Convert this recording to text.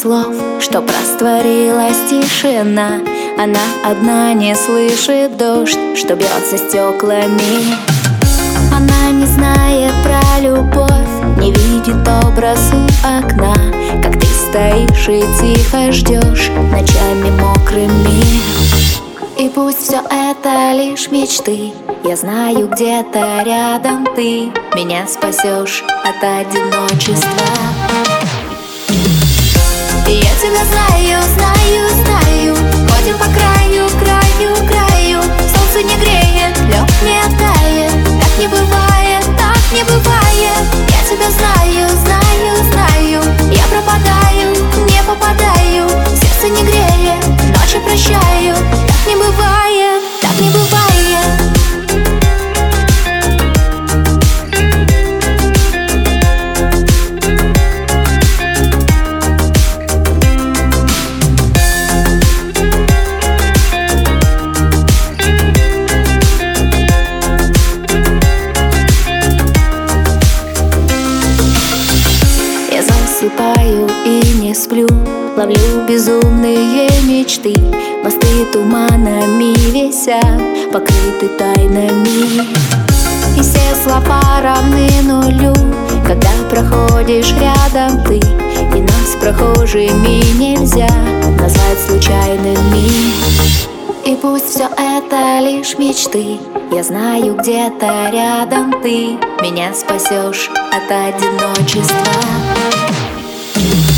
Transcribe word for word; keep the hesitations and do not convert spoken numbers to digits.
слов, чтоб растворилась тишина. Она одна не слышит дождь, что бьет за стеклами. Она не знает про любовь, не видит образ у окна, как ты стоишь и тихо ждешь ночами мокрыми. И пусть все это лишь мечты, я знаю, где-то рядом ты меня спасешь от одиночества. И я тебя знаю, знаю, знаю. Ходим по краю, краю, краю. Солнце не греет, лед не тает. Так не бывает, так не бывает. Я тебя знаю, знаю, знаю. Я пропадаю, не попадаю. Сердце не греет, ночи прощаю. Так не бывает, так не бывает. Засыпаю и не сплю, ловлю безумные мечты. Мосты туманами висят, покрыты тайнами. И все слова равны нулю, когда проходишь рядом ты. И нас прохожими нельзя назвать случайными. И пусть все это лишь мечты, я знаю, где-то рядом ты меня спасешь от одиночества.